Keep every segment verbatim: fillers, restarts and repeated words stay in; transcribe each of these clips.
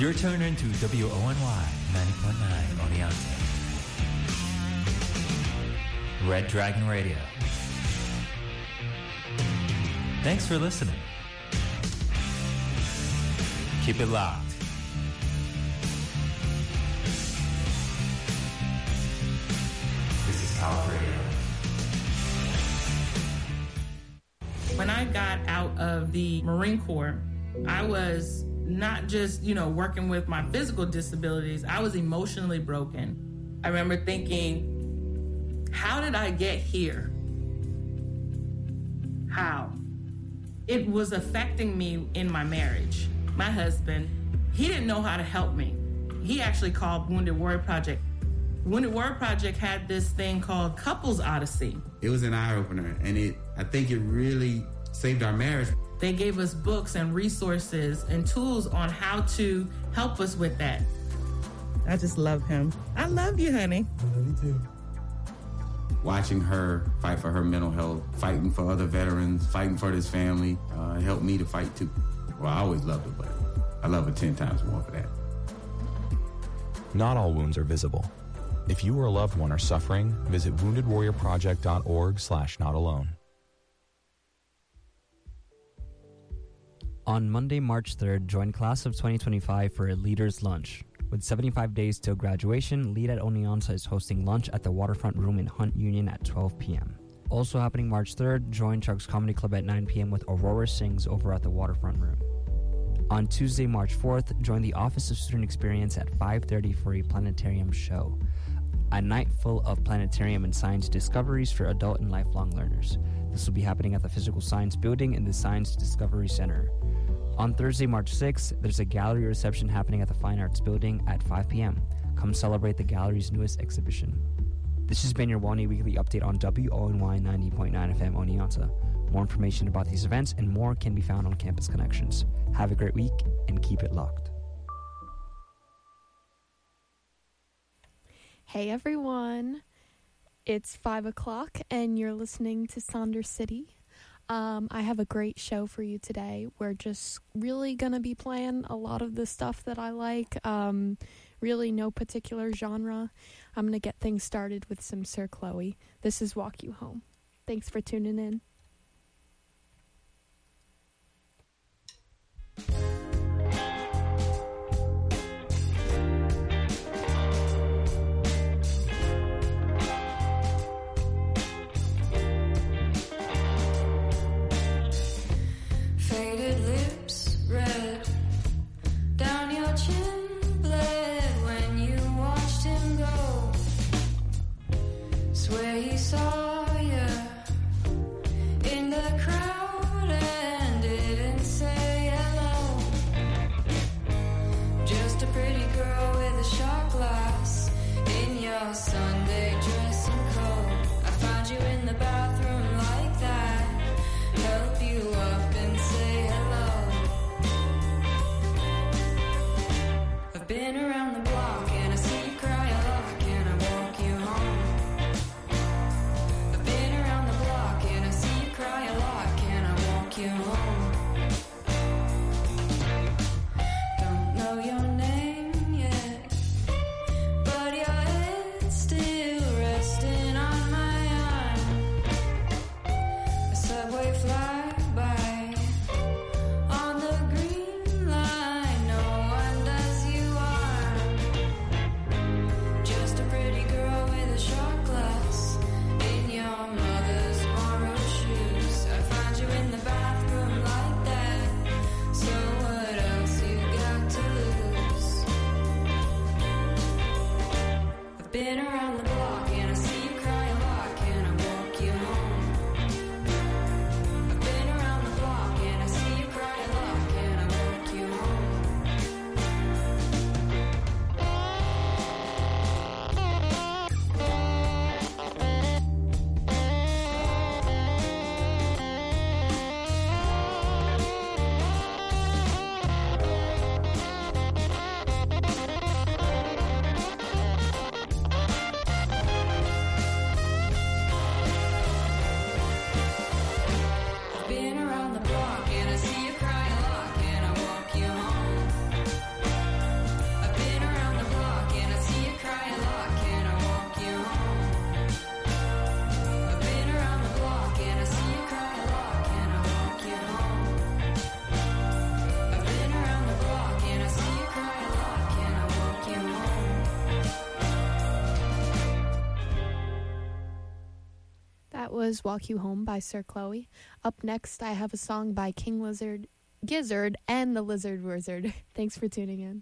You're tuned into W O N Y ninety point nine Oneonta. Red Dragon Radio. Thanks for listening. Keep it locked. This is Power Radio. When I got out of the Marine Corps, I was not just, you know, working with my physical disabilities, I was emotionally broken. I remember thinking, how did I get here? How? It was affecting me in my marriage. My husband, he didn't know how to help me. He actually called Wounded Warrior Project. Wounded Warrior Project had this thing called Couples Odyssey. It was an eye-opener, and it I think it really saved our marriage. They gave us books and resources and tools on how to help us with that. I just love him. I love you, honey. I love you too. Watching her fight for her mental health, fighting for other veterans, fighting for this family, uh, helped me to fight too. Well, I always loved her, but I love her ten times more for that. Not all wounds are visible. If you or a loved one are suffering, visit wounded warrior project dot org slash not alone. On Monday, March third, join Class of twenty twenty-five for a Leaders Lunch. With seventy-five days till graduation, Lead at Oneonta is hosting lunch at the Waterfront Room in Hunt Union at twelve p.m. Also happening March third, join Chuck's Comedy Club at nine p.m. with Aurora Sings over at the Waterfront Room. On Tuesday, March fourth, join the Office of Student Experience at five thirty for a planetarium show. A night full of planetarium and science discoveries for adult and lifelong learners. This will be happening at the Physical Science Building in the Science Discovery Center. On Thursday, March sixth, there's a gallery reception happening at the Fine Arts Building at five p.m. Come celebrate the gallery's newest exhibition. This has been your One A Weekly Update on W O N Y ninety point nine F M Oneonta. More information about these events and more can be found on Campus Connections. Have a great week and keep it locked. Hey everyone, it's five o'clock and you're listening to Sonder City. Um, I have a great show for you today. We're just really going to be playing a lot of the stuff that I like. Um, really no particular genre. I'm going to get things started with some Sir Chloe. This is Walk You Home. Thanks for tuning in. That was Walk You Home by Sir Chloe. Up next, I have a song by King Lizard, Gizzard, and the Lizard Wizard. Thanks for tuning in.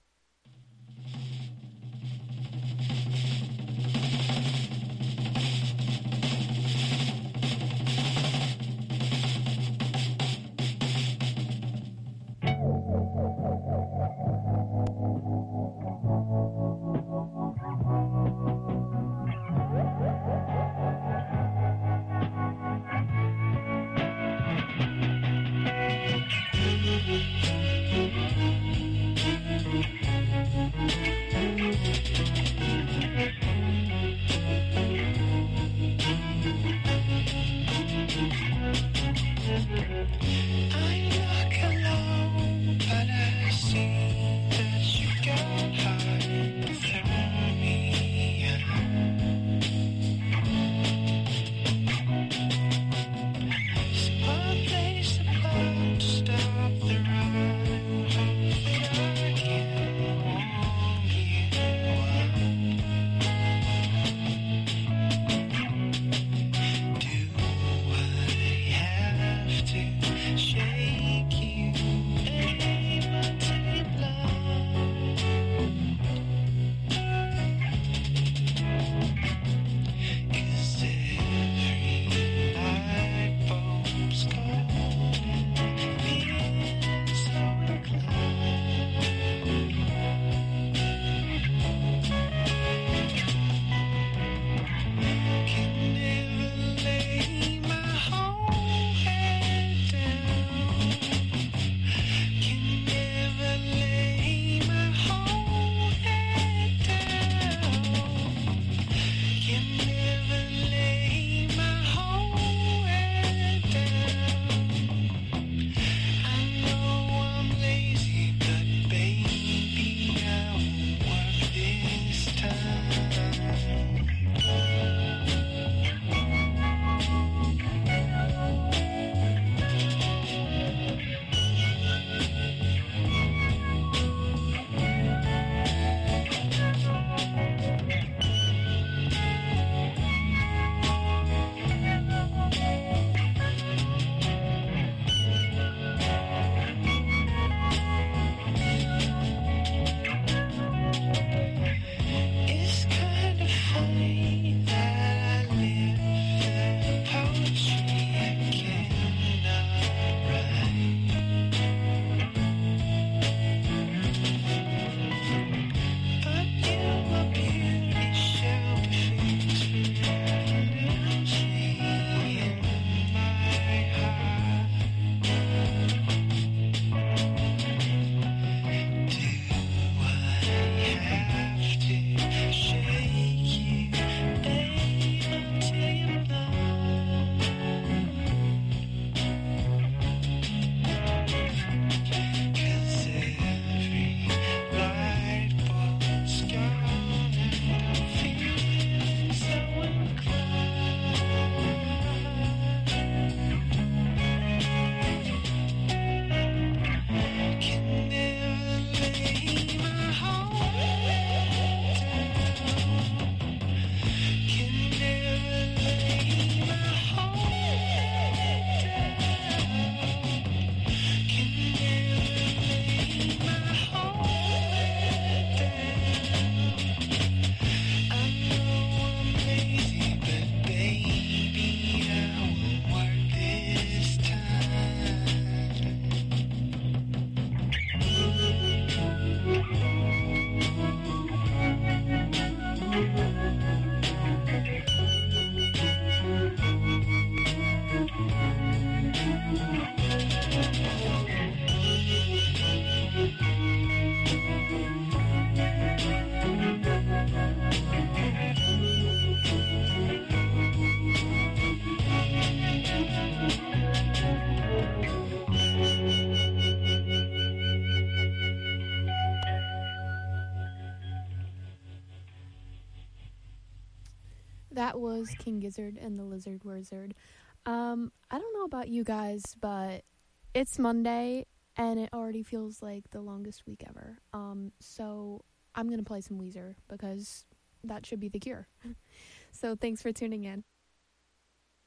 That was King Gizzard and the Lizard Wizard. Um, I don't know about you guys, but it's Monday, and it already feels like the longest week ever. Um, so I'm going to play some Weezer, because that should be the cure. So thanks for tuning in.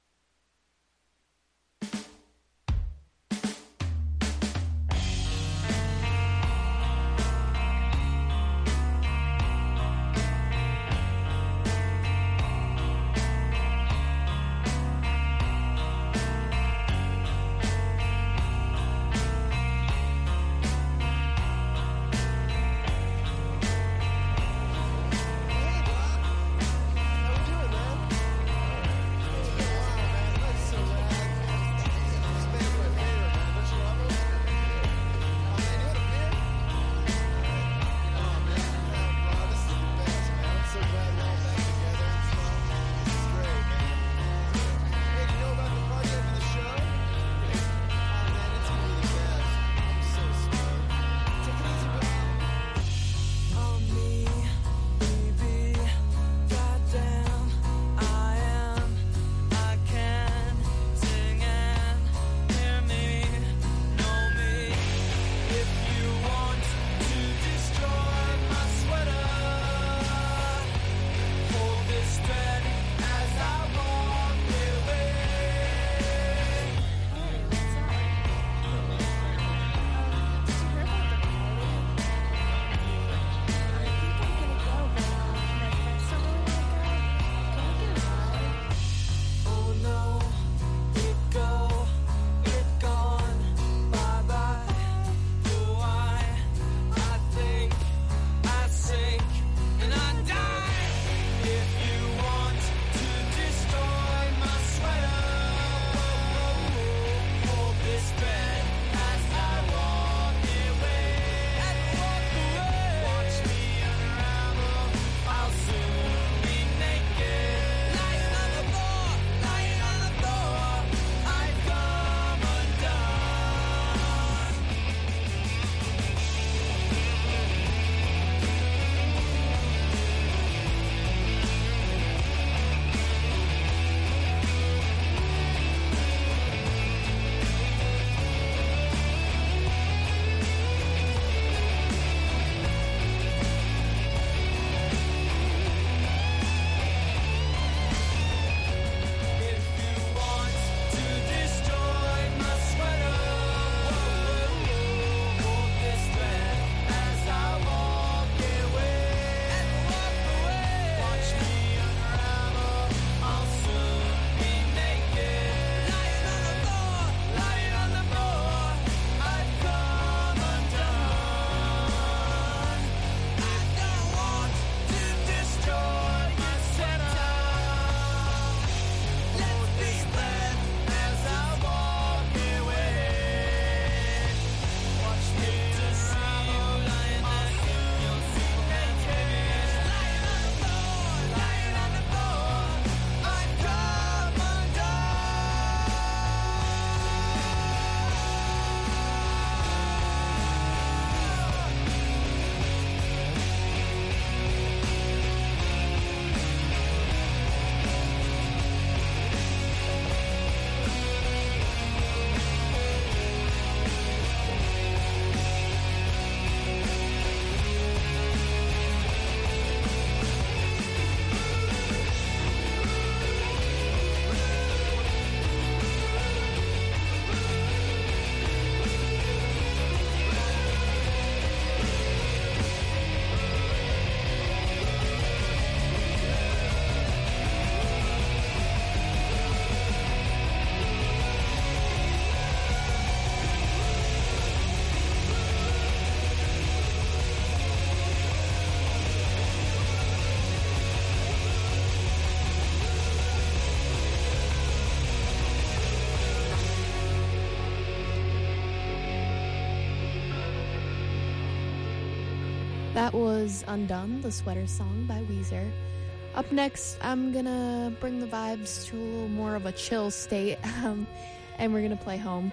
That was Undone, the Sweater Song by Weezer. Up next, I'm gonna bring the vibes to a little more of a chill state, um, and we're gonna play Home.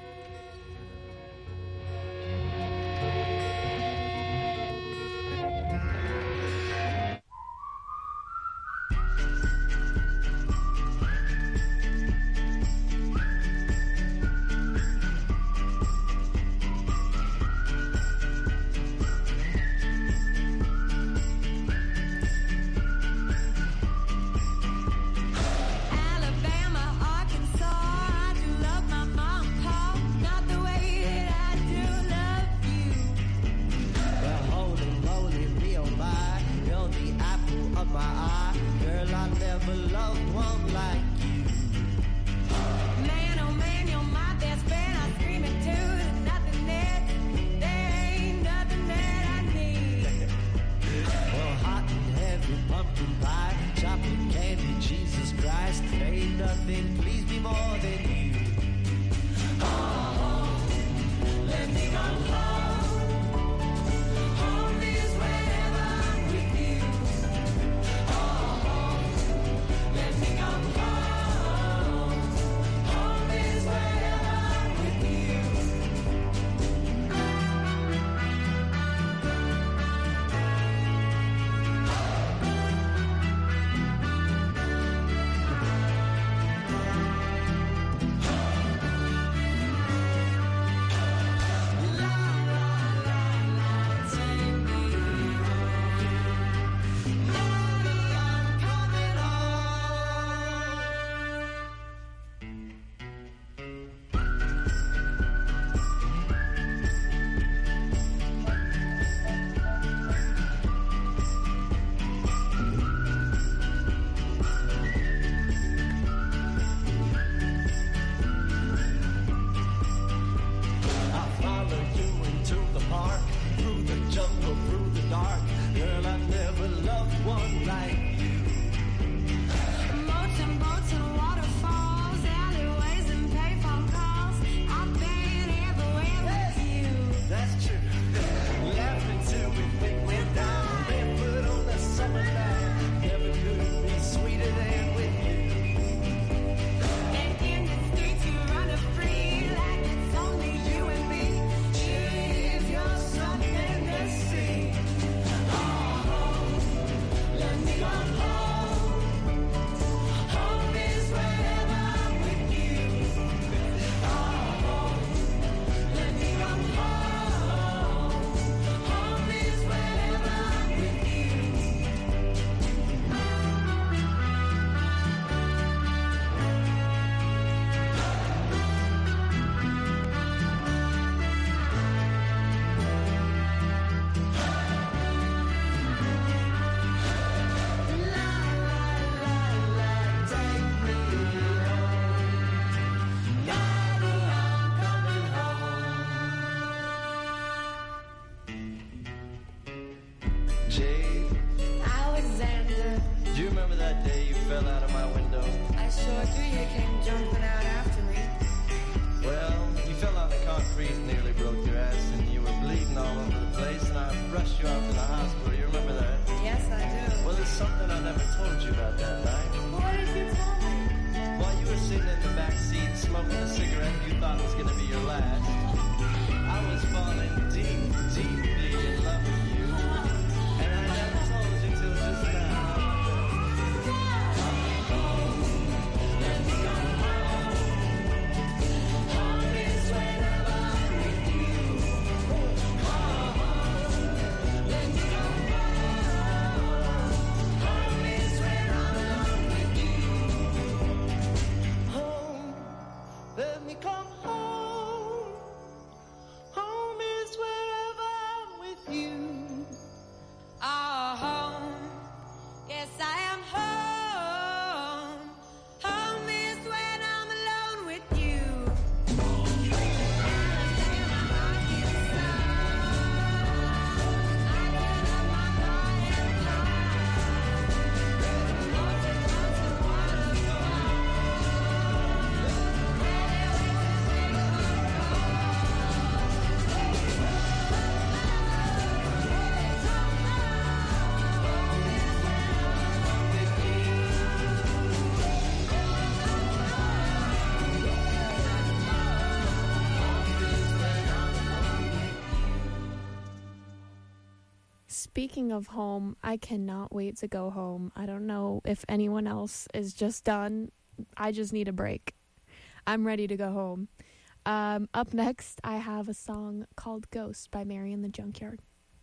speaking of home, I cannot wait to go home. I don't know if anyone else is just done. I just need a break. I'm ready to go home. Um, up next, I have a song called Ghost by Mary in the Junkyard.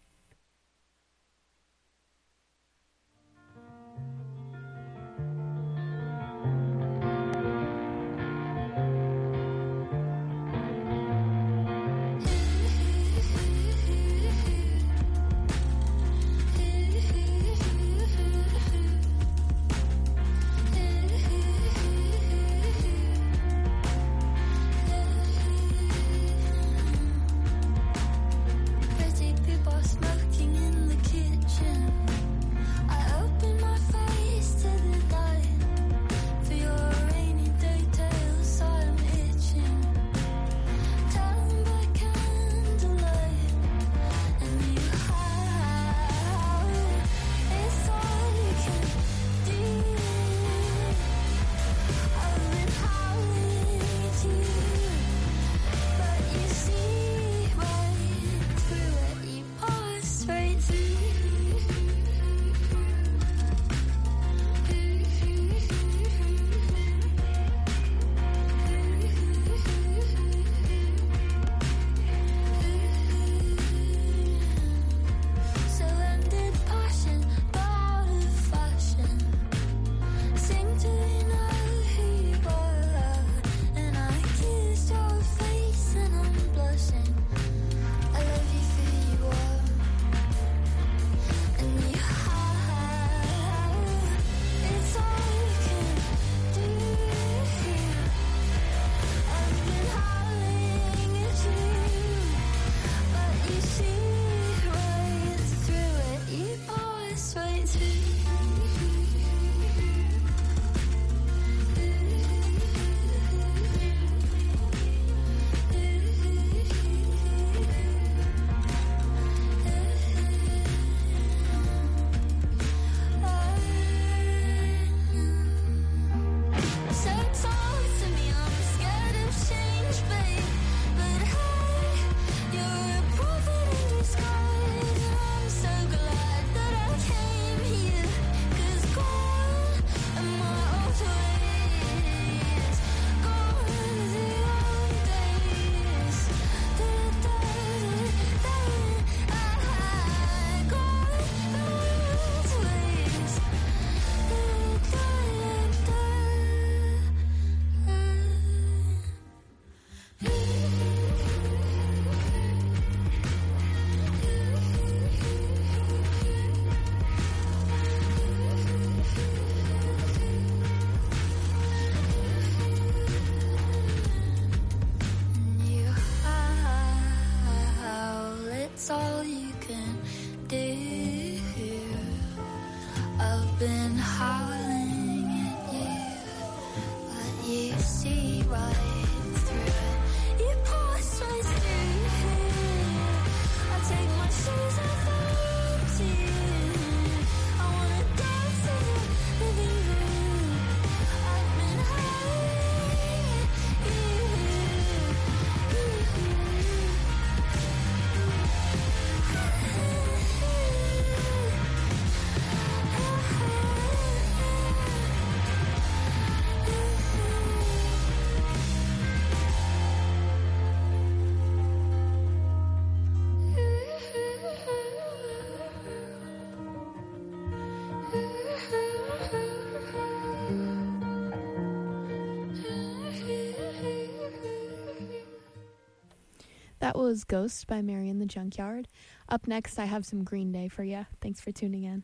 That was Ghost by Mary in the Junkyard. Up next, I have some Green Day for you. Thanks for tuning in.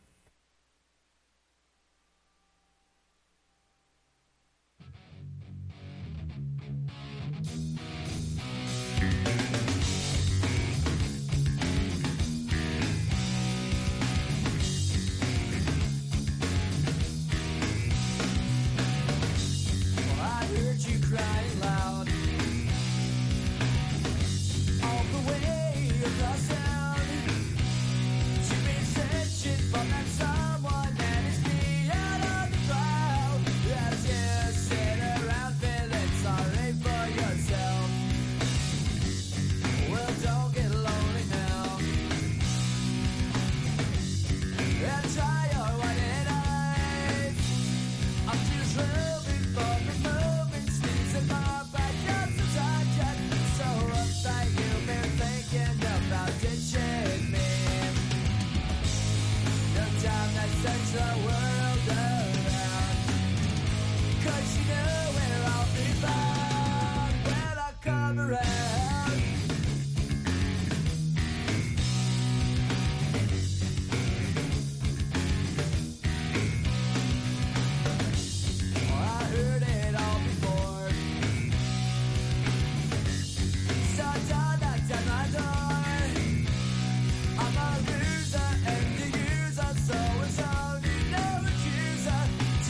But that's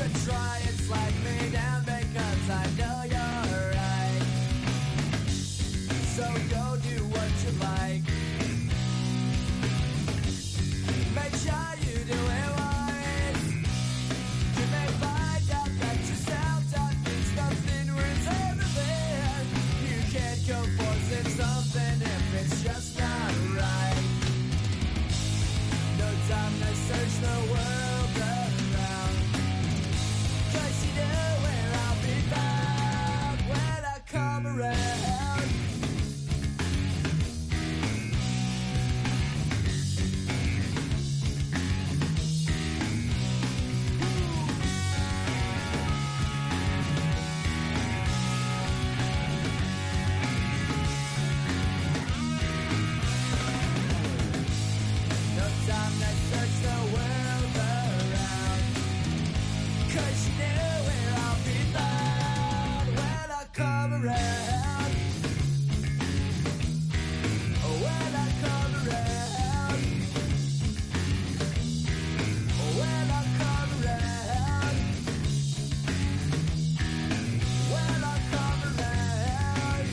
try and slack me down because I know you're right. So go do what you like. Make sure you do it wise. You may find out that yourself don't think something worth everything. You can't go forcing something if it's just not right. No time to search the world around. Cause you know where I'll be found when I come around. No time to search the world around. Cause you know where I'll be found when I come around. Oh, when I come around. Oh, when I come around. When I come around.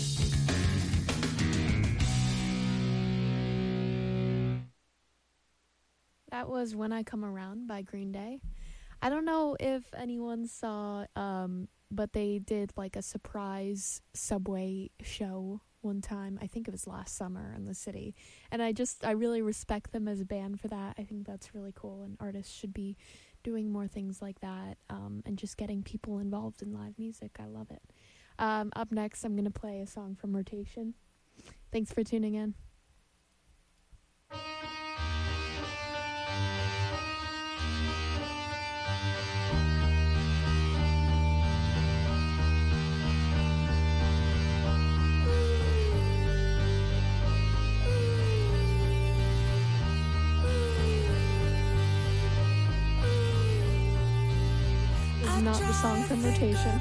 That was When I Come Around by Green Day. I don't know if anyone saw, um, but they did like a surprise Subway show one time. I think it was last summer in the city. And I just, I really respect them as a band for that. I think that's really cool, and artists should be doing more things like that, um, and just getting people involved in live music. I love it. Um, up next, I'm going to play a song from Rotation. Thanks for tuning in. This is not the song from Rotation.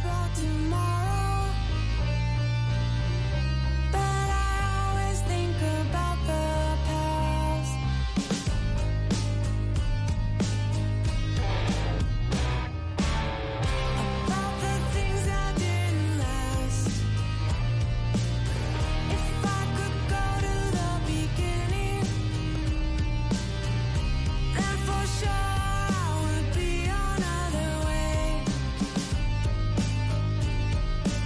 Sure, I would be another way.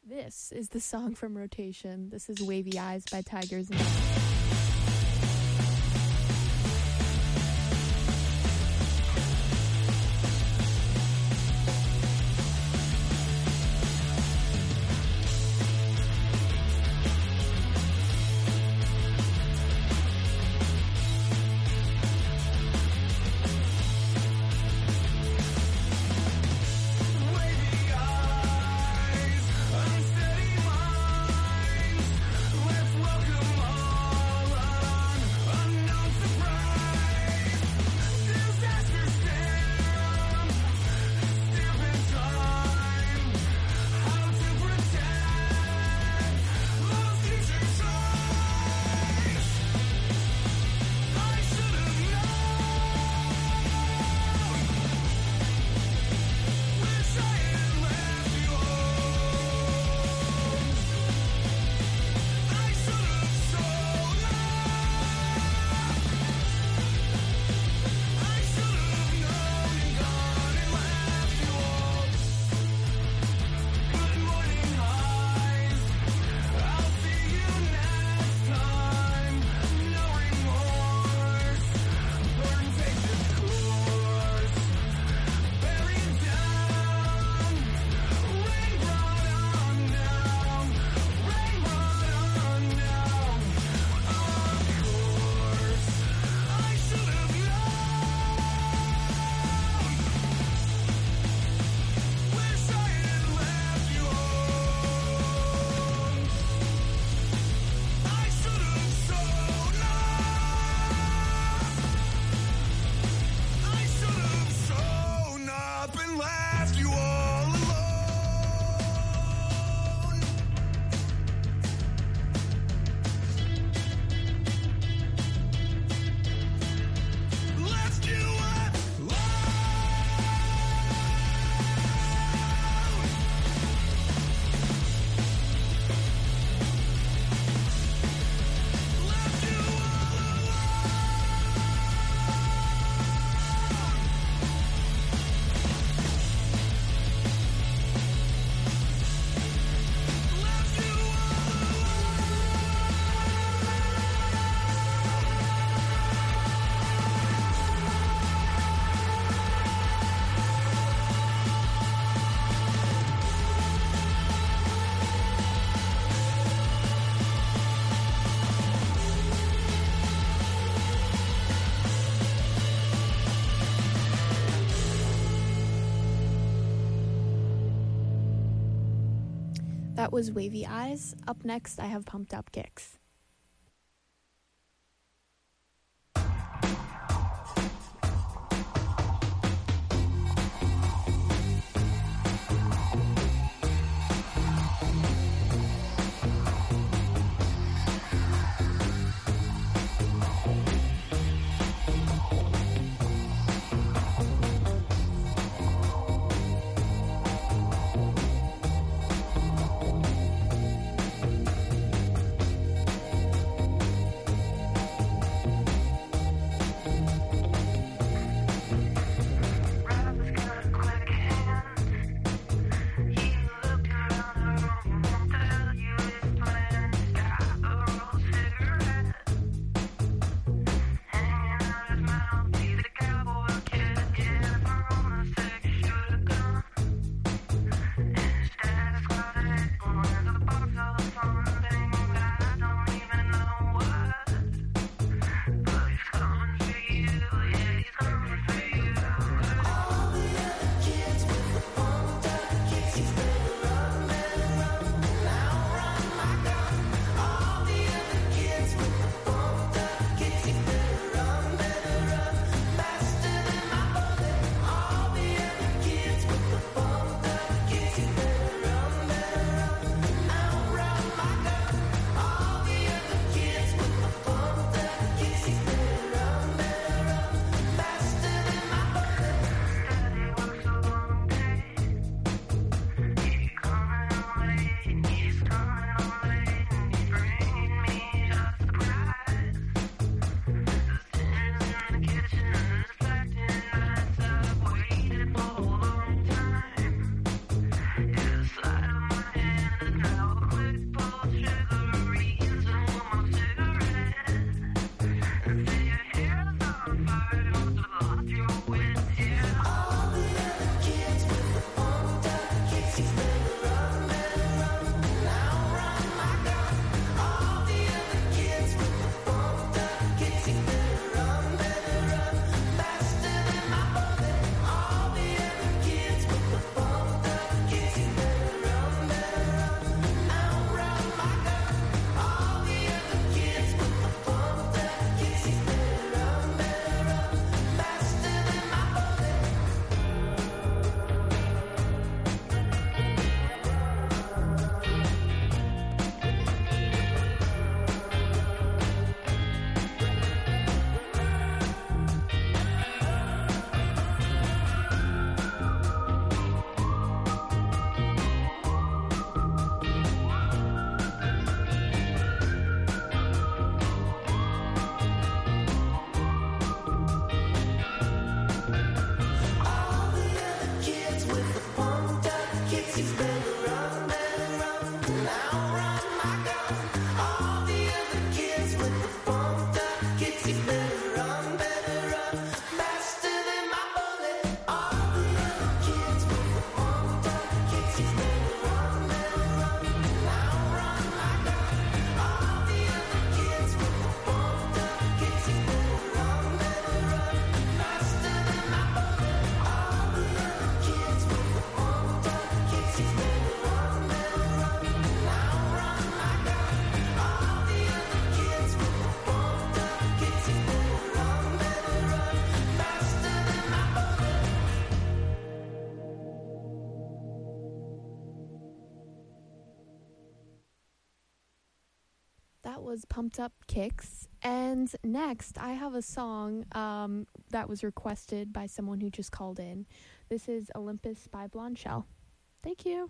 This is the song from Rotation. This is Wavy Eyes by Tigers and That was Wavy Eyes. Up next, I have Pumped Up Kicks. that was Pumped Up Kicks. And next, I have a song um, that was requested by someone who just called in. This is Olympus by Blonde Shell. Thank you.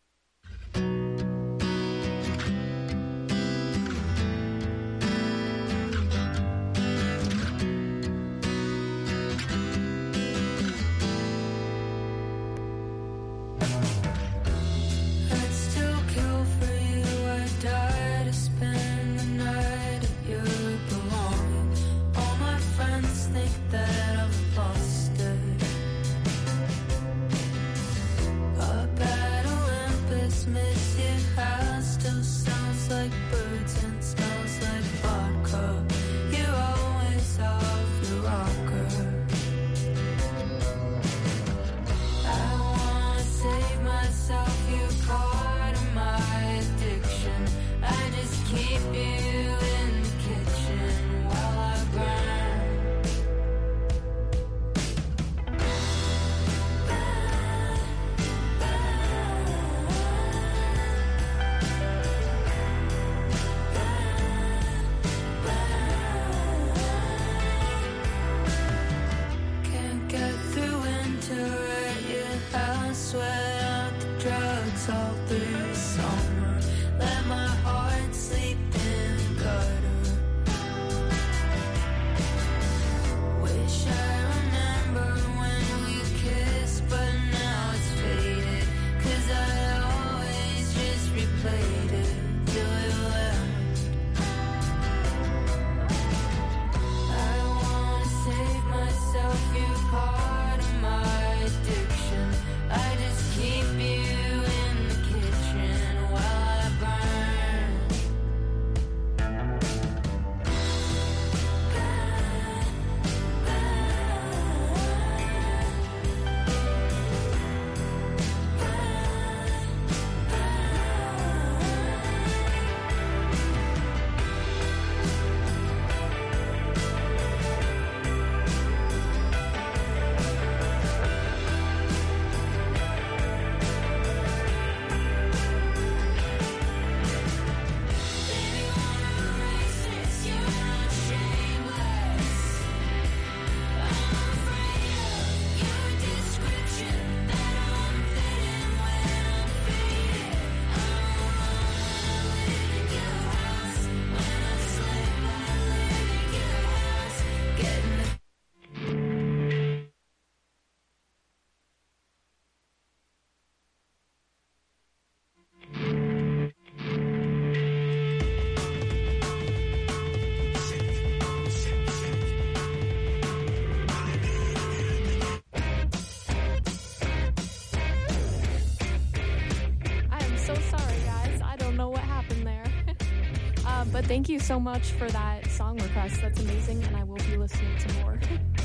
But thank you so much for that song request. That's amazing, and I will be listening to more.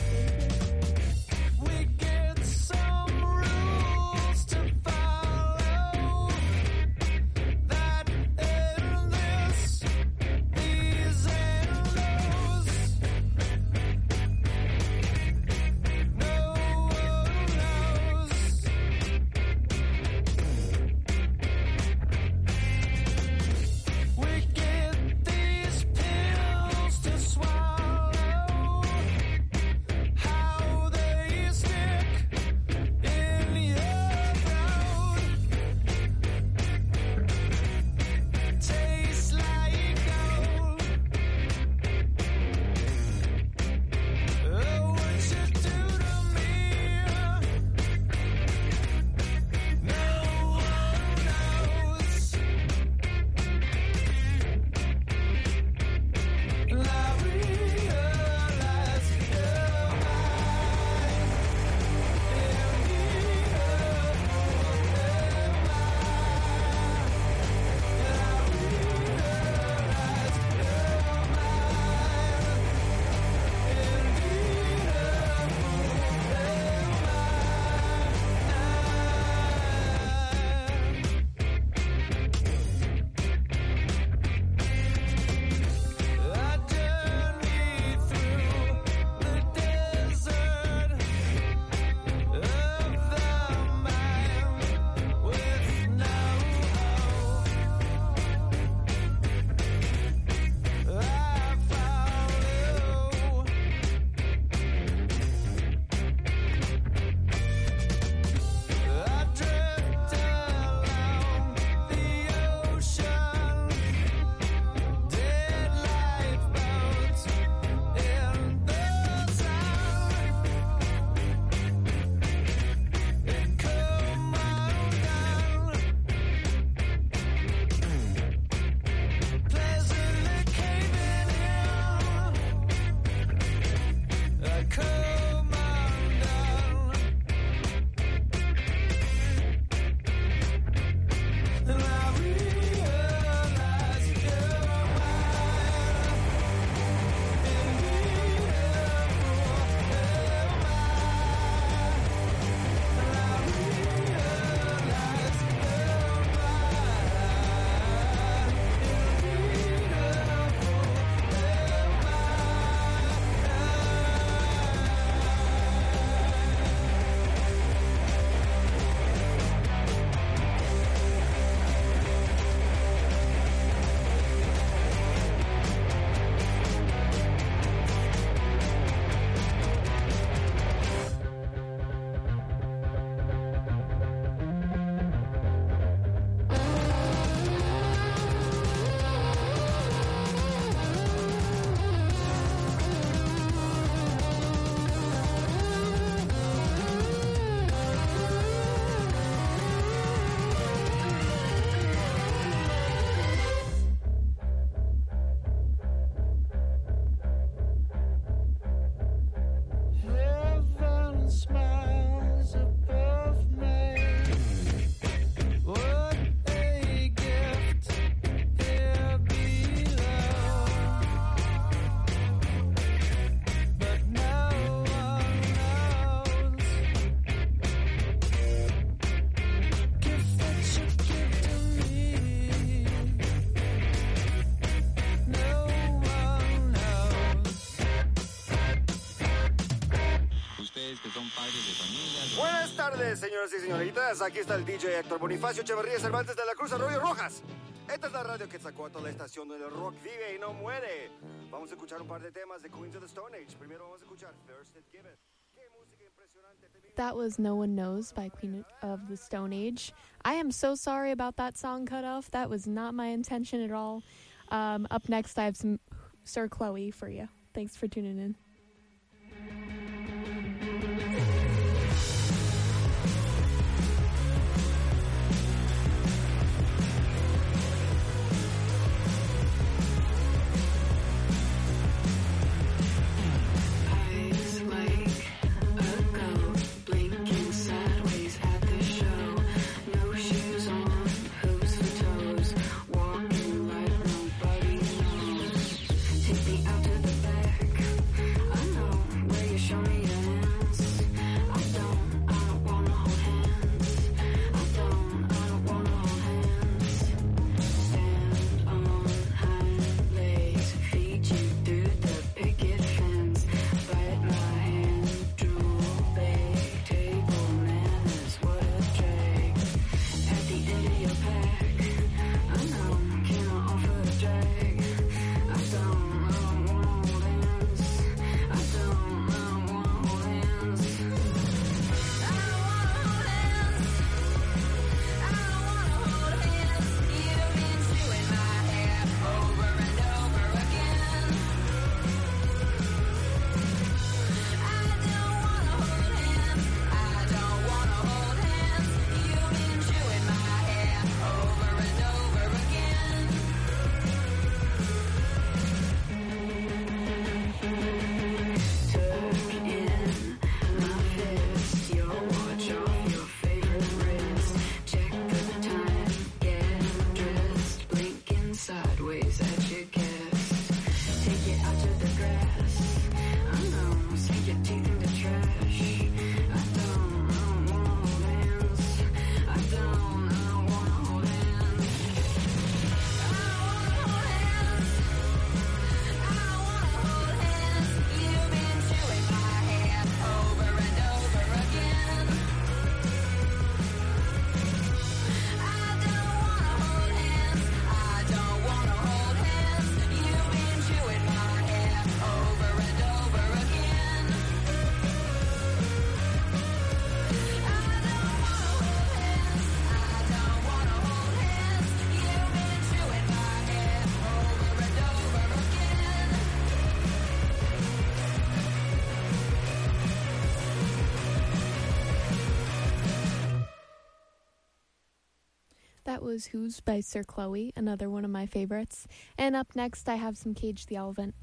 We get some rules to follow that in this, these and those. No one knows. We get these pills to swallow. tardes, señoras y señoritas. Aquí está el D J Héctor Bonifacio Echeverría Cervantes de la Cruz Arroyo Rojas. Esta es la radio que sacó a toda la estación donde el rock vive y no muere. Vamos a escuchar un par de temas de Queens of the Stone Age. Primero vamos a escuchar First It Give It. Qué música impresionante. That was No One Knows by Queen of the Stone Age. I am so sorry about that song cut off. That was not my intention at all. Um, up next, I have some Sir Chloe for you. Thanks for tuning in. That was Who's by Sir Chloe, another one of my favorites. And up next, I have some Cage the Elephant.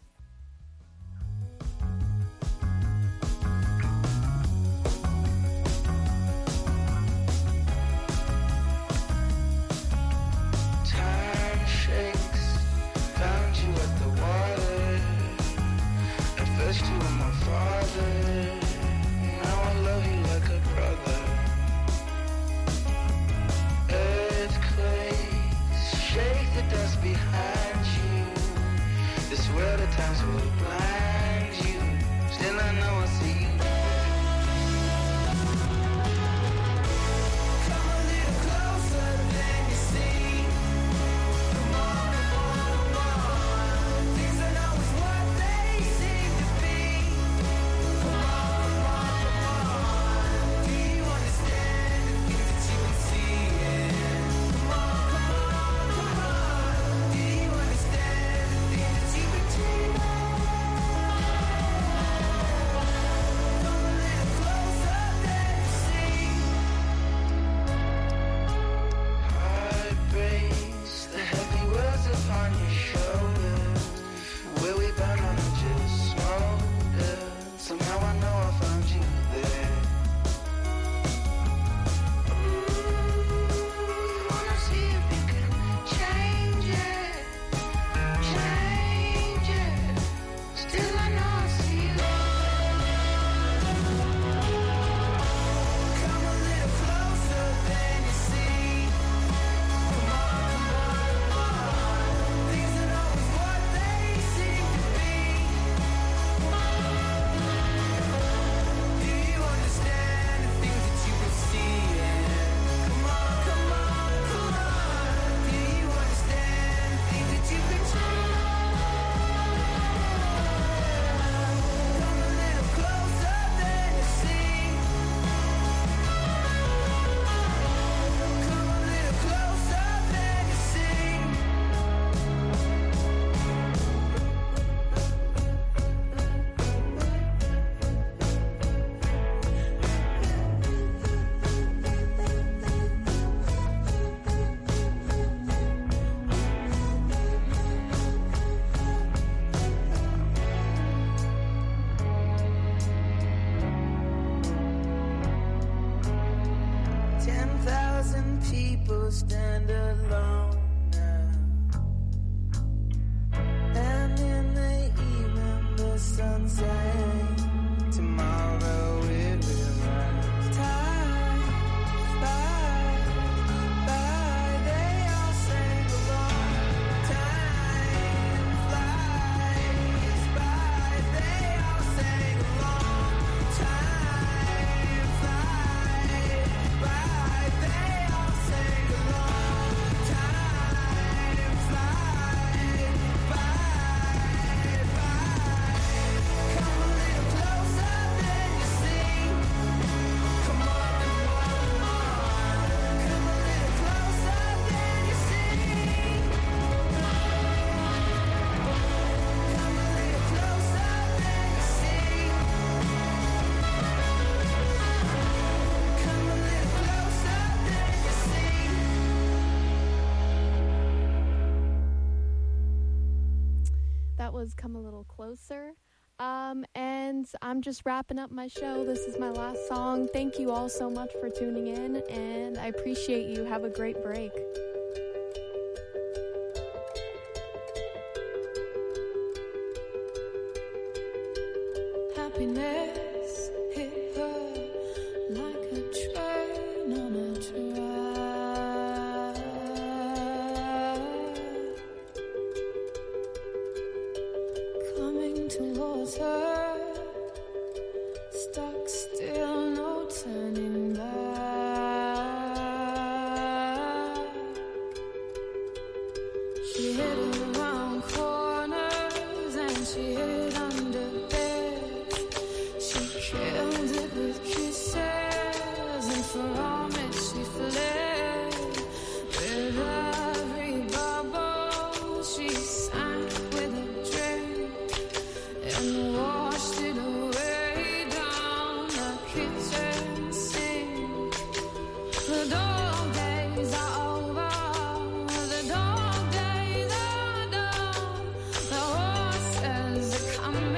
Time shakes, found you at the water. At first you were my father, now I love you like a brother. Shake the dust behind you. This world at times will blind you. Still I know I see you. Come a little closer than you see. Come on, come on, come on. Things are not always what they seem to be. Come on, come on, come on. Do you understand the things that you can see? Come on. people stand alone now. And in the evening the sun sank. Tomorrow it will rise. Time flies by, they all sing along. Time flies by, they all sing along. Time flies by, they all sing along. Time flies by, by. Come a little closer than you see. Come on, come on, come on. Come a little closer than you see. Come a little closer than you see. Come a little closer than you see. That was Come a Little Closer. Um, and I'm just wrapping up my show. This is my last song. Thank you all so much for tuning in, and I appreciate you. Have a great break. Happiness hit her like a train on a track. Coming towards her, stuck still, no turning back. She hid around corners and she hid under beds. She killed it with kisses, and from it she fled. With every bubble she sank with a drink and washed it away down the kitchen sink. The dog days are over, the dog days are done. The horses are coming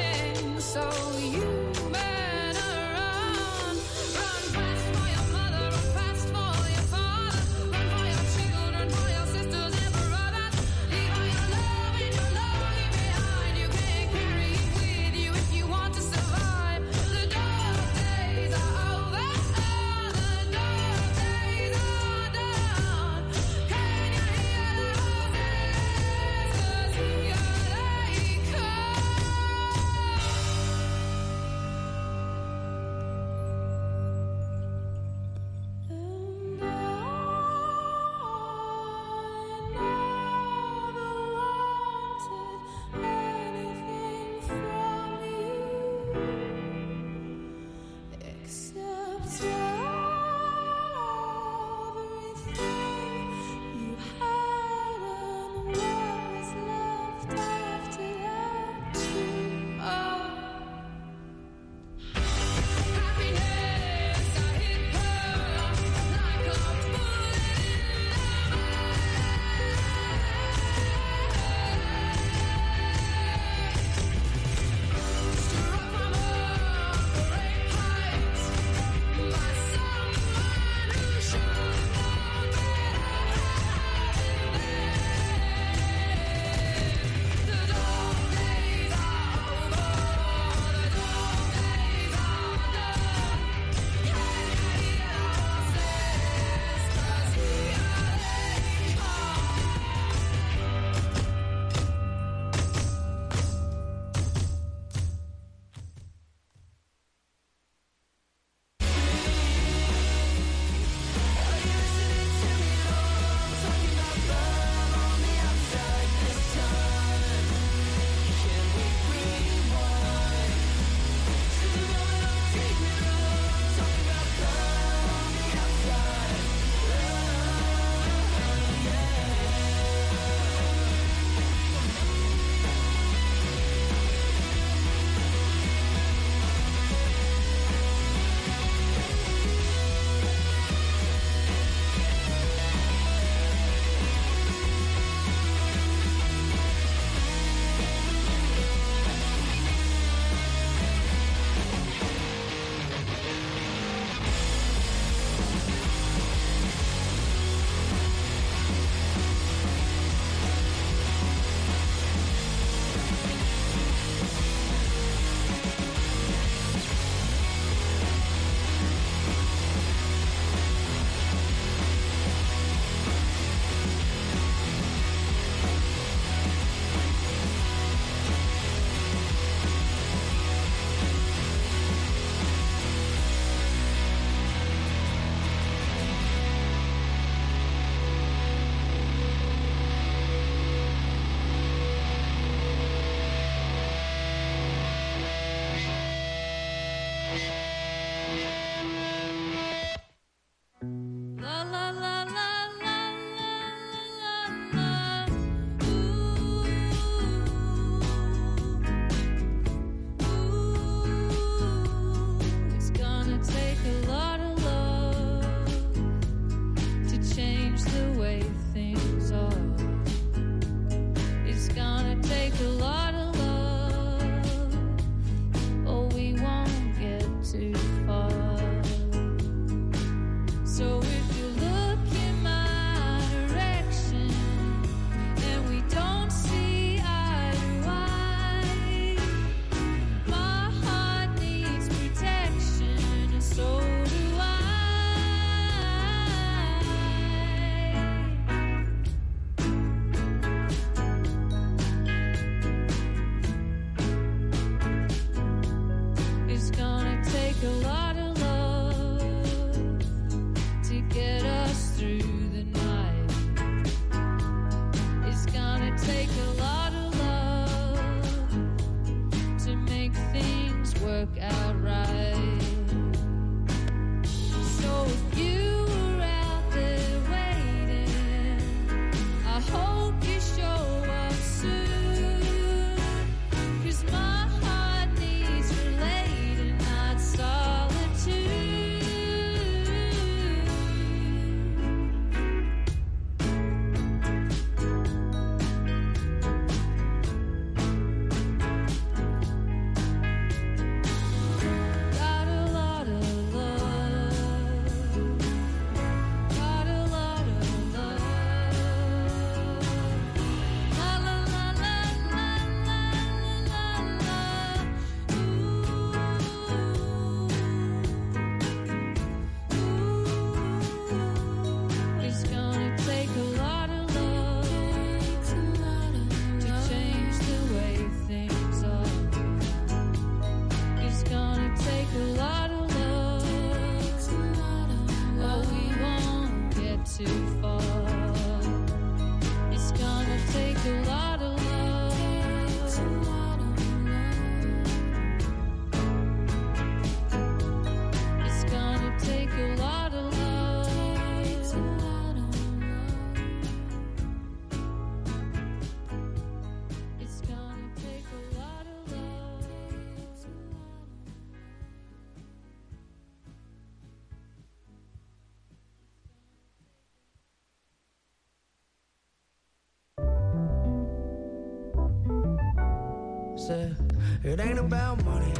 Said, it ain't about money.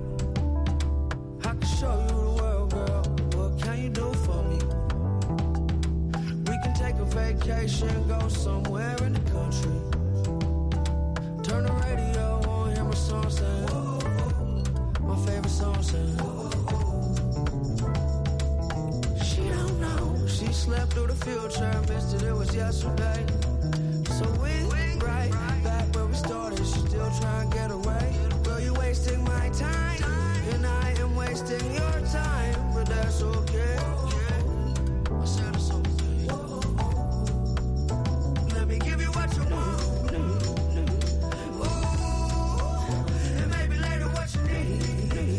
I can show you the world, girl. What can you do for me? We can take a vacation, go somewhere in the country. Turn the radio on, hear my song saying, my favorite song saying. She don't know. She slept through the field trip, missed it, it was yesterday. So we right back where we started. She still trying to get away. Girl, you wasting my time, and I am wasting your time, but that's okay. I said it's okay. Let me give you what you want. Ooh, and maybe later what you need.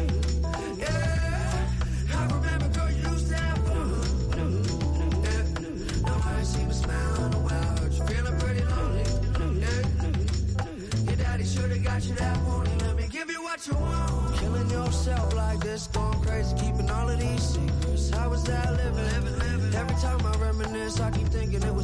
Yeah, I remember, girl, you used to have fun. Yeah, now I ain't seen a smile in a while. Heard you feeling pretty lonely. Yeah, your daddy should've got you that morning. Let me give you what you want. Killing yourself like this, going crazy, keeping all of these secrets. How was that living? living, living. Every time I reminisce, I keep thinking it was